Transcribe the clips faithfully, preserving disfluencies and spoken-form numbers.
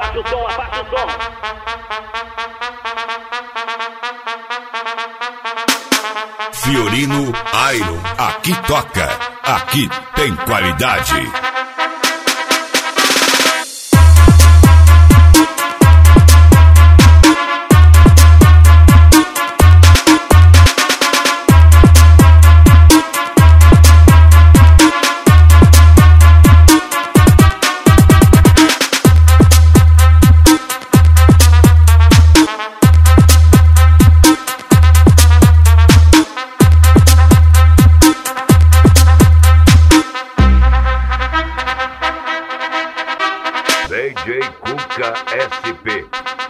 abaixa o som, abaixa o som. Fiorino Iron, aqui toca, aqui tem qualidade. D J Cuca S P.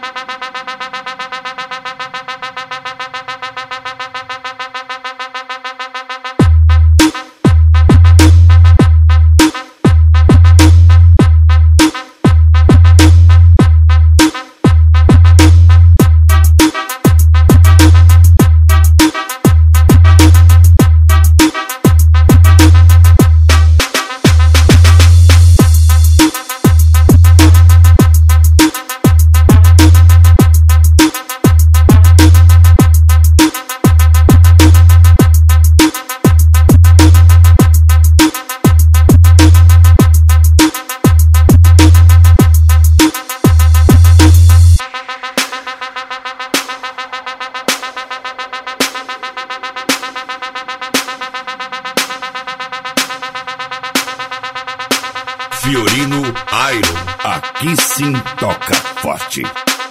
Fiorino Iron, aqui sim toca forte.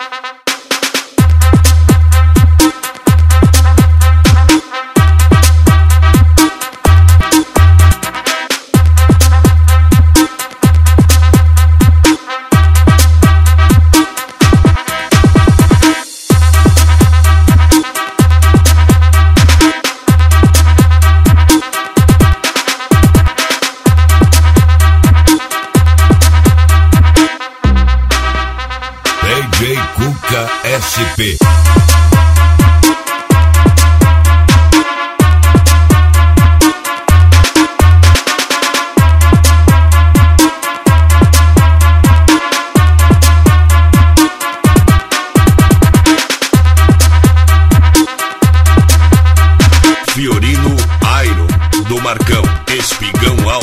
D J Cuca S P. Fiorino Iron, do Marcão, Espigão Alto.